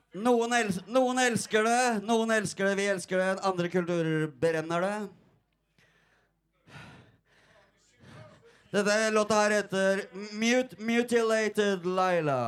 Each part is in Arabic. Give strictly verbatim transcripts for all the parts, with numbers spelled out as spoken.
Noen, els noen elsker det, noen elsker det, vi elsker det, andre kulturer brenner det. Dette låta her heter Mut Mutilated Laila.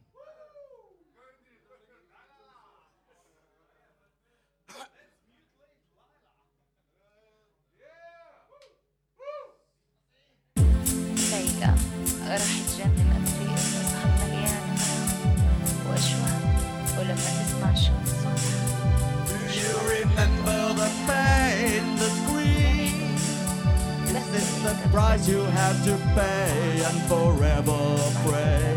ليلى راح تجنن في قصصها مليانة وأشواق ولما تسمع شوق صوتها. Do you remember the pain, the scream? This is the price you have to pay and forever pray.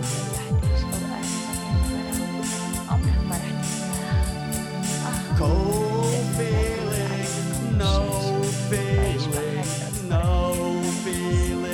عمرك ما راح تنساها. Cold feeling, no feeling, no feeling.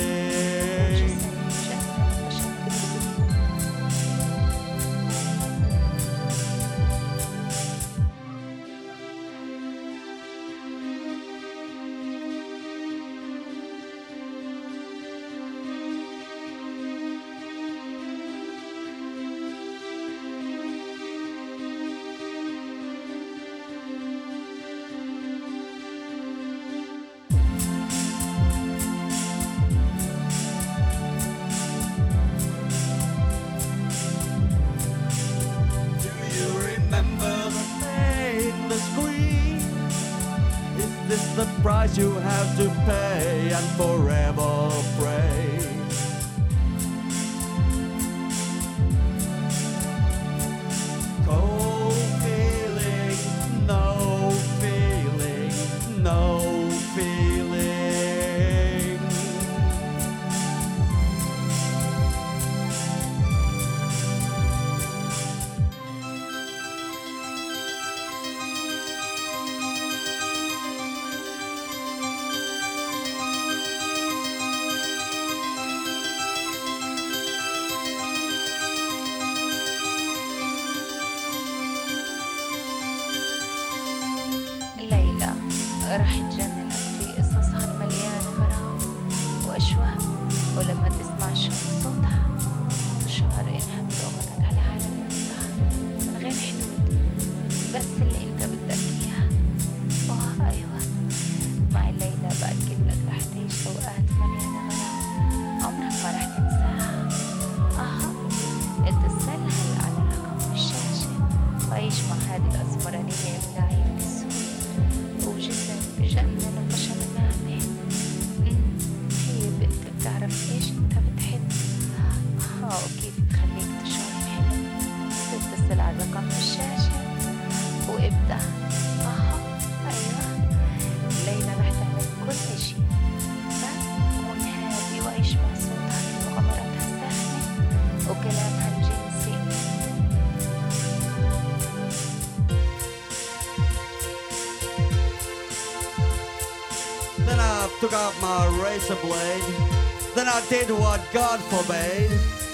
The price you have to pay and forever pray. Cold feeling, no feeling, no feeling. ليلى راح تجننك في قصصها المليانة غرام وأشواق ولما تسمع شوق صوتها شعر ينهب لغتك على عالم ينساها من غير حدود بس اللي انت بدك اياه. اه ايوه مع ليلى بأكد لك رح تعيش اوقات مليانة غرام عمرك ما رح تنساها. اها اتصل هلا على رقم الشاشة وعيش مع هذه الأسمرانية من عيون السود وجسم بجنن وبشر ناعمة. هي بنت بتعرف ايش انت بتحب اه وكيف بتخليك تشعر الحلم. تتصل على رقم الشاشة وابدأ. اه ايوه ليلى رح تعمل كل شي بس كون هادي وعيش مع صوتها في مغامراتها الساخنة وكلامها الجنسي. Then I took out my razor blade. Then I did what God forbade.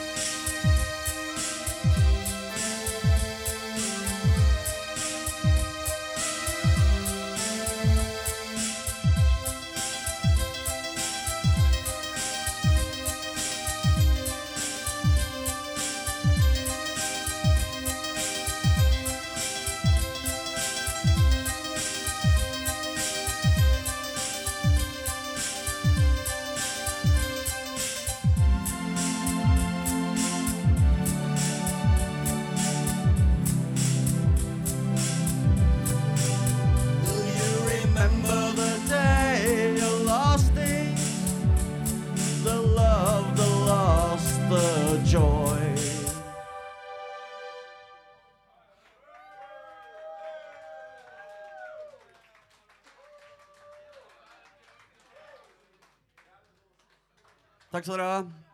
Joy. Tack så du ha.